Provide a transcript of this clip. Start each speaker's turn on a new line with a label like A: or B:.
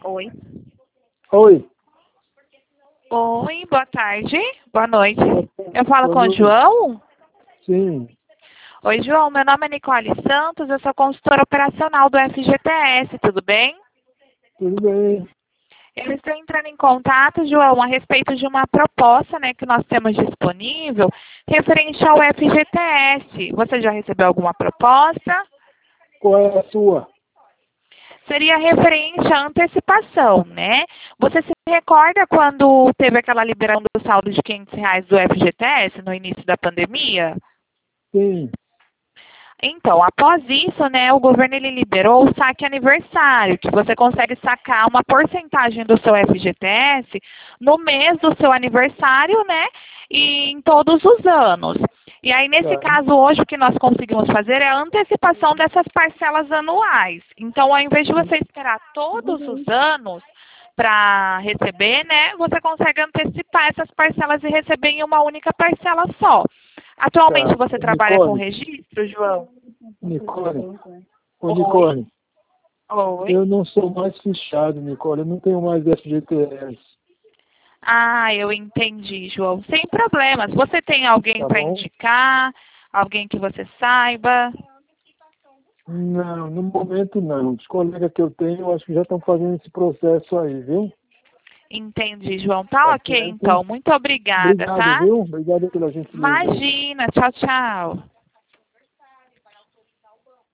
A: Oi.
B: Oi.
C: Oi, boa tarde. Boa noite.
B: Boa tarde.
C: Eu falo
B: Boa
C: com o
B: noite.
C: João?
B: Sim.
C: Oi, João. Meu nome é Nicole Santos. Eu sou consultora operacional do FGTS. Tudo bem?
B: Tudo bem.
C: Eu estou entrando em contato, João, a respeito de uma proposta, né, que nós temos disponível referente ao FGTS. Você já recebeu alguma proposta?
B: Qual é a sua?
C: Seria referente à antecipação, né? Você se recorda quando teve aquela liberação do saldo de R$ 500 do FGTS no início da pandemia?
B: Sim.
C: Então, após isso, né, o governo ele liberou o saque aniversário, que você consegue sacar uma porcentagem do seu FGTS no mês do seu aniversário, né, e em todos os anos. E aí, nesse
B: Tá.
C: caso, hoje, o que nós conseguimos fazer é a antecipação dessas parcelas anuais. Então, ao invés de você esperar todos os anos para receber, né, você consegue antecipar essas parcelas e receber em uma única parcela só. Atualmente,
B: Tá.
C: você trabalha com
B: Nicole.
C: registro, João?
B: Nicole. Ô,
C: Oi.
B: Nicole.
C: Oi.
B: Eu não sou mais fichado, Nicole. Eu não tenho mais FGTS.
C: Ah, eu entendi, João. Sem problemas. Você tem alguém
B: Tá
C: para
B: bom?
C: indicar? Alguém que você saiba?
B: Não, no momento não. Os colegas que eu tenho, eu acho que já estão fazendo esse processo aí, viu?
C: Entendi, João. Tá
B: Tá
C: ok,
B: certo?
C: então. Muito obrigada,
B: Obrigado,
C: tá?
B: viu? Obrigado pela gentileza aí.
C: Imagina. Tchau, tchau.